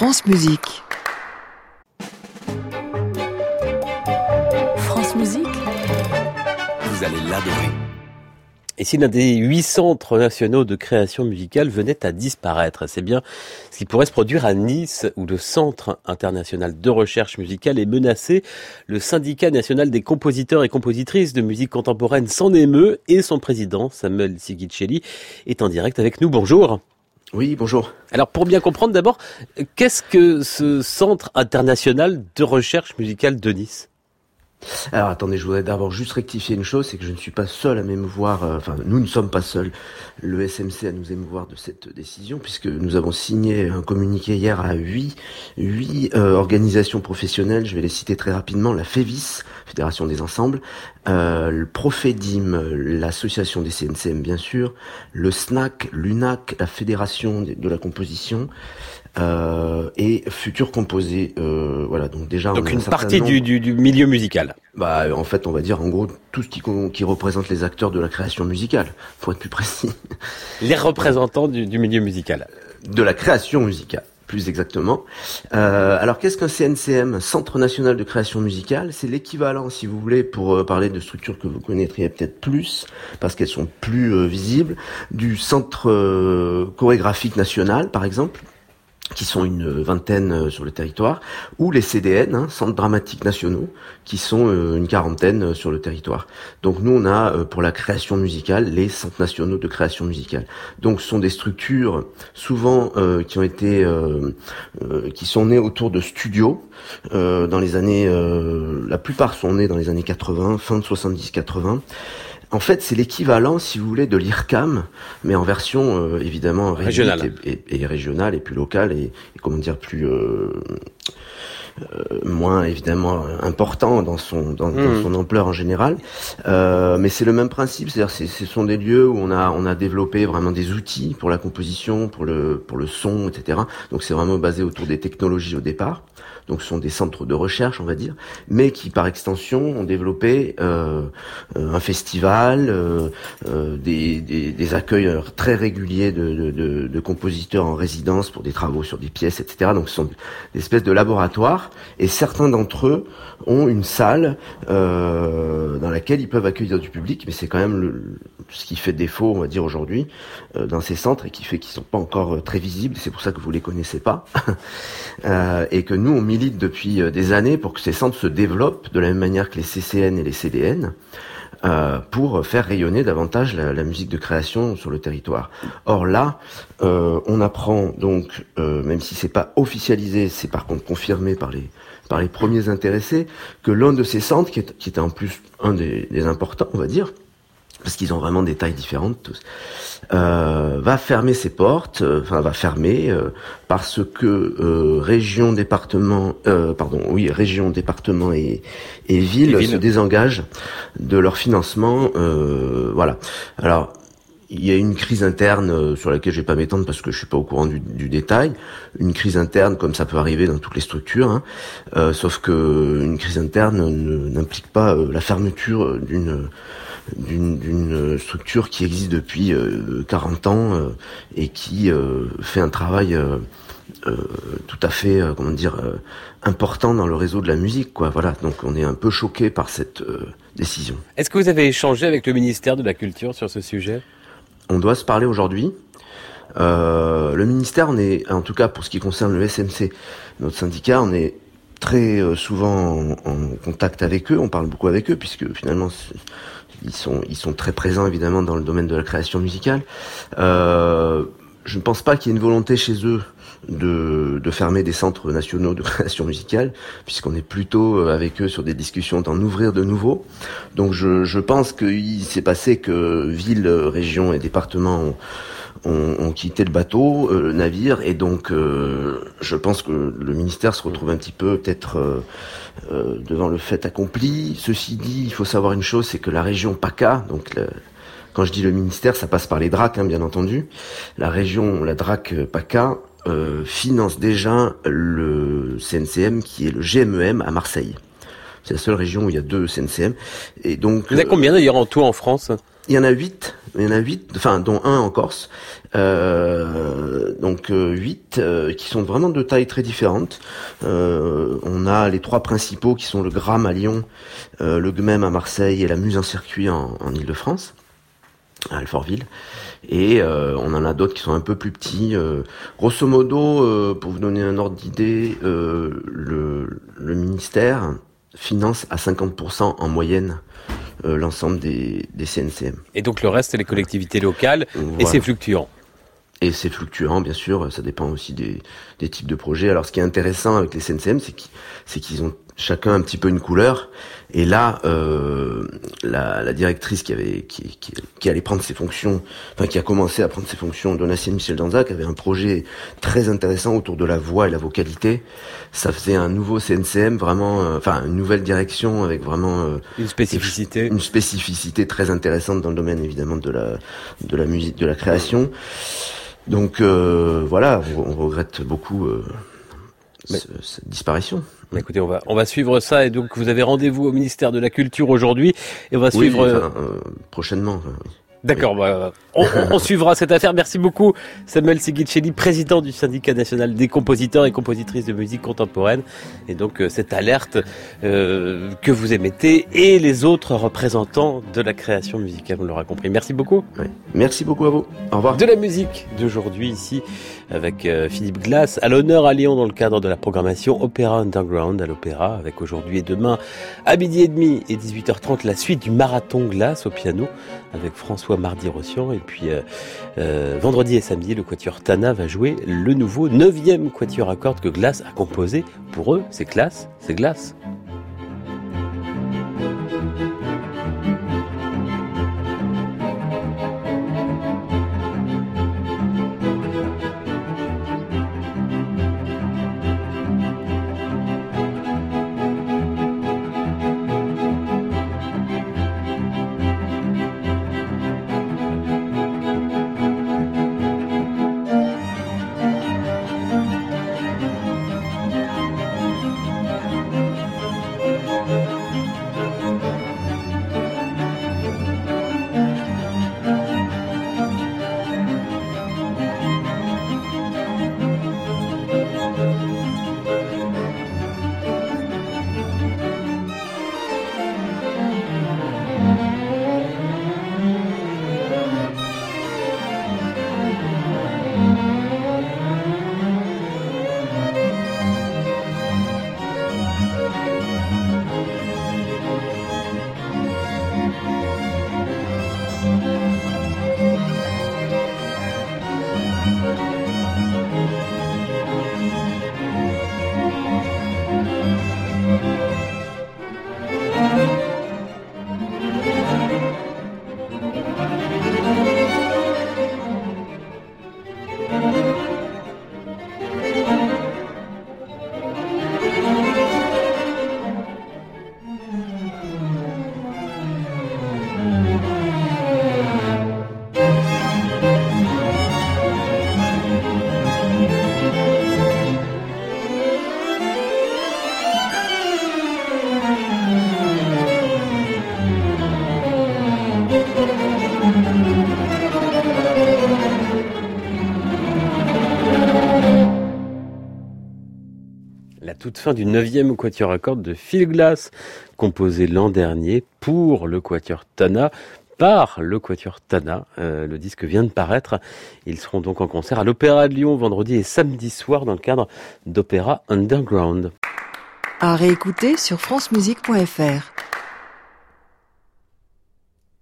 France Musique. France Musique. Vous allez l'adorer. Et si l'un des 8 centres nationaux de création musicale venait à disparaître, c'est bien ce qui pourrait se produire à Nice, où le Centre international de recherche musicale est menacé. Le syndicat national des compositeurs et compositrices de musique contemporaine s'en émeut et son président, Samuel Sigichelli, est en direct avec nous. Bonjour. Oui, bonjour. Alors pour bien comprendre d'abord, qu'est-ce que ce Centre international de recherche musicale de Nice ? Alors attendez, je voudrais d'abord juste rectifier une chose, c'est que je ne suis pas seul à m'émouvoir, nous ne sommes pas seuls, le SMC à nous émouvoir de cette décision, puisque nous avons signé un communiqué hier à 8 organisations professionnelles, je vais les citer très rapidement, la FEVIS, Fédération des Ensembles, le Profedim, l'association des CNCM bien sûr, le SNAC, l'UNAC, la Fédération de la Composition, et Futur Composé, voilà, donc déjà donc une partie du milieu musical. Bah en fait on va dire en gros tout ce qui représente les acteurs de la création musicale, faut être plus précis. Les représentants du milieu musical. De la création musicale, plus exactement. Alors qu'est-ce qu'un CNCM, Centre National de Création Musicale? C'est l'équivalent, si vous voulez, pour parler de structures que vous connaîtriez peut-être plus, parce qu'elles sont plus visibles, du Centre Chorégraphique National par exemple, qui sont une vingtaine sur le territoire, ou les CDN, Centres Dramatiques Nationaux, qui sont une quarantaine sur le territoire. Donc nous, on a pour la création musicale les Centres Nationaux de Création Musicale. Donc ce sont des structures souvent qui sont nées autour de studios dans les années, la plupart sont nés dans les années 80, fin de 70-80. En fait, c'est l'équivalent, si vous voulez, de l'IRCAM, mais en version évidemment régionale et régionale et plus locale et comment dire plus moins évidemment important dans son ampleur en général. Mais c'est le même principe, c'est-à-dire ce sont des lieux où on a développé vraiment des outils pour la composition, pour le son, etc. Donc c'est vraiment basé autour des technologies au départ. Donc ce sont des centres de recherche, on va dire, mais qui par extension ont développé un festival, des accueils très réguliers de compositeurs en résidence pour des travaux sur des pièces, etc. Donc ce sont des espèces de laboratoires, et certains d'entre eux ont une salle dans laquelle ils peuvent accueillir du public, mais c'est quand même ce qui fait défaut, on va dire aujourd'hui, dans ces centres, et qui fait qu'ils sont pas encore très visibles. C'est pour ça que vous les connaissez pas, et que nous on milite depuis des années pour que ces centres se développent de la même manière que les CCN et les CDN, pour faire rayonner davantage la musique de création sur le territoire. Or là, on apprend donc, même si c'est pas officialisé, c'est par contre confirmé par les premiers intéressés, que l'un de ces centres, qui était en plus un des importants, on va dire, parce qu'ils ont vraiment des tailles différentes tous, va fermer ses portes, parce que région, département et ville se désengagent de leur financement, voilà. Alors il y a une crise interne sur laquelle je vais pas m'étendre parce que je suis pas au courant du détail. Une crise interne, comme ça peut arriver dans toutes les structures, sauf que une crise interne n'implique pas la fermeture d'une structure qui existe depuis 40 ans et qui fait un travail tout à fait important dans le réseau de la musique, quoi. Voilà, donc on est un peu choqué par cette décision. Est-ce que vous avez échangé avec le ministère de la Culture sur ce sujet ? On doit se parler aujourd'hui. Le ministère, on est, en tout cas pour ce qui concerne le SMC, notre syndicat, on est très souvent en contact avec eux, on parle beaucoup avec eux, puisque finalement ils sont très présents évidemment dans le domaine de la création musicale. Je ne pense pas qu'il y ait une volonté chez eux de fermer des centres nationaux de création musicale, puisqu'on est plutôt avec eux sur des discussions d'en ouvrir de nouveaux. Donc je pense qu'il s'est passé que ville, région et département ont quitté le bateau, le navire, et donc je pense que le ministère se retrouve un petit peu peut-être devant le fait accompli. Ceci dit, il faut savoir une chose, c'est que la région PACA, donc quand je dis le ministère, ça passe par les DRAC, bien entendu. La DRAC PACA finance déjà le CNCM qui est le GMEM à Marseille. C'est la seule région où il y a 2 CNCM. Et donc, il y en a combien d'ailleurs en tout en France ? Il y en a 8, enfin dont un en Corse. Donc 8 qui sont vraiment de tailles très différentes. On a les 3 principaux qui sont le Gramme à Lyon, le GMEM à Marseille et la Muse en circuit en Île-de-France, à Alfortville. Et on en a d'autres qui sont un peu plus petits. Grosso modo, pour vous donner un ordre d'idée, le ministère finance à 50% en moyenne l'ensemble des CNCM. Et donc le reste, c'est les collectivités locales, Voilà. et c'est fluctuant. Et c'est fluctuant, bien sûr, ça dépend aussi des types de projets. Alors ce qui est intéressant avec les CNCM, c'est qu'ils ont chacun un petit peu une couleur. Et là, la directrice qui allait prendre ses fonctions, enfin qui a commencé à prendre ses fonctions, Donatienne Michel Danzac, avait un projet très intéressant autour de la voix et la vocalité. Ça faisait un nouveau CNCM, vraiment, enfin une nouvelle direction avec vraiment une spécificité très intéressante dans le domaine évidemment de la musique, de la création. Donc voilà, on regrette beaucoup cette disparition. Écoutez, on va suivre ça, et donc vous avez rendez-vous au ministère de la Culture aujourd'hui, et on va suivre prochainement. D'accord, bah, on suivra cette affaire. Merci beaucoup Samuel Sighicelli, président du syndicat national des compositeurs et compositrices de musique contemporaine. Et donc cette alerte que vous émettez, et les autres représentants de la création musicale, on l'aura compris. Merci beaucoup. Oui. Merci beaucoup à vous. Au revoir. De la musique d'aujourd'hui ici avec Philippe Glass à l'honneur à Lyon dans le cadre de la programmation Opéra Underground à l'Opéra, avec aujourd'hui et demain à 12h30 et 18h30 la suite du Marathon Glass au piano avec François Mardi-Rossian. Et puis vendredi et samedi, le quatuor Tana va jouer le nouveau 9e quatuor à cordes que Glass a composé pour eux. C'est classe, c'est Glass. Toute fin du 9e quatuor à cordes de Phil Glass, composé l'an dernier pour le quatuor Tana, par le quatuor Tana. Le disque vient de paraître. Ils seront donc en concert à l'Opéra de Lyon vendredi et samedi soir dans le cadre d'Opéra Underground. À réécouter sur francemusique.fr.